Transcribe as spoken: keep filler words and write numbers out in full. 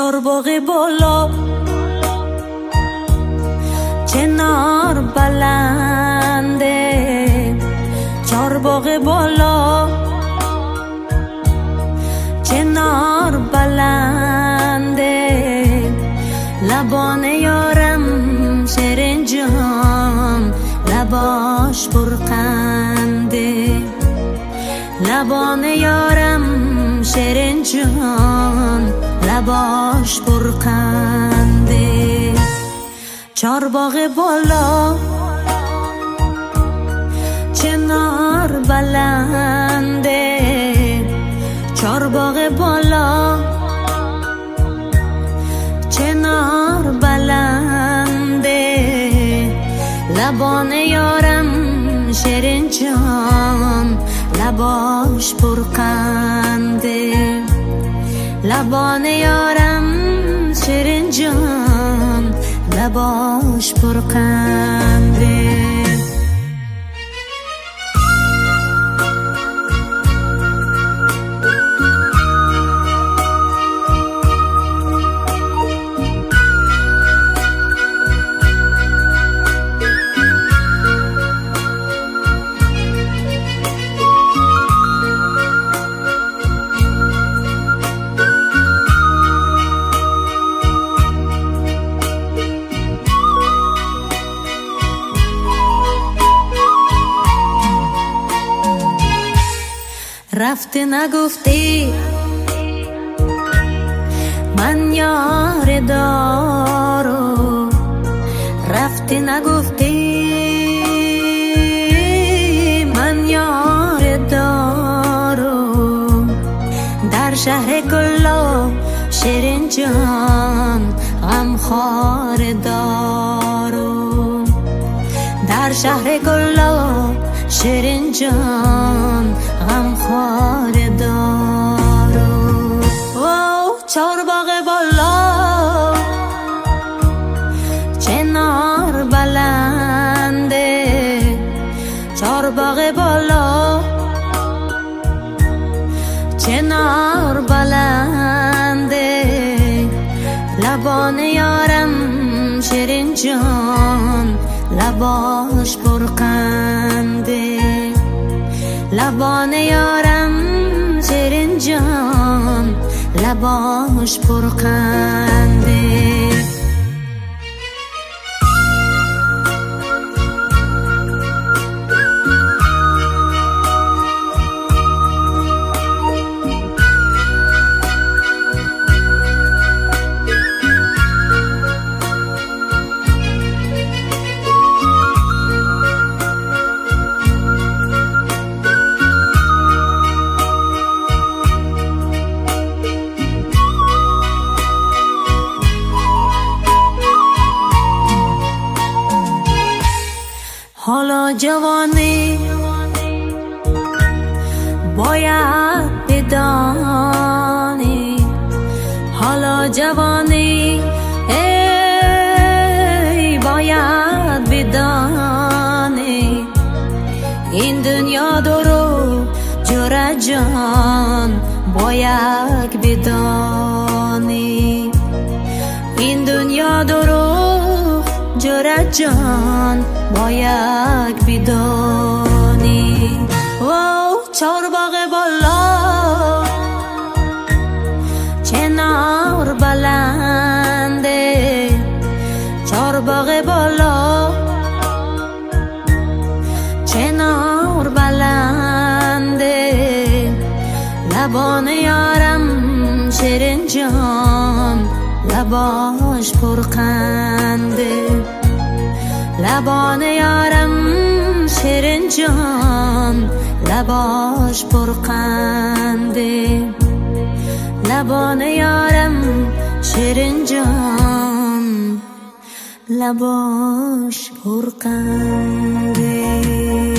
چارباغ بالا، چنار بلنده، چارباغ بالا، چنار بلنده، لبان یارم شیرین جان، لباش پرخنده، لبان یارم شیرین جان، لباش پرخنده. چارباغ بالا، چنار بلنده، چارباغ بالا، چنار بلنده، لبان یارم شیرین جان، لباش پرخنده، لبان یارم شیرین جان، لباش پرخنده. رفته نگفتی من یار دارو، رفته نگفتی من یار دارو، در شهر کلا شیرین جان غمخوار دارو، در شهر کلا شیرین جان غمخوار دارو. او چارباغ بالا، چنار بلنده، چارباغ بالا، چنار بلنده، لبان یارم شیرین جان، لباش پرخنده، لبان یارم شیرین جان، لباش پرخنده. حالا جوانی باید بدانی، حالا جوانی ای باید بدانی، این دنیا درو جور جان باید بدانی، این دنیا درو جور جان باید بدانی. او چارباغ بالا، چنار بلنده، چارباغ بالا، چنار بلنده، لبان یارم شیرین جان، لباش پرخنده، لبان یارم شیرین جان، لباش پرخنده، لبان یارم شیرین جان، لباش پرخنده.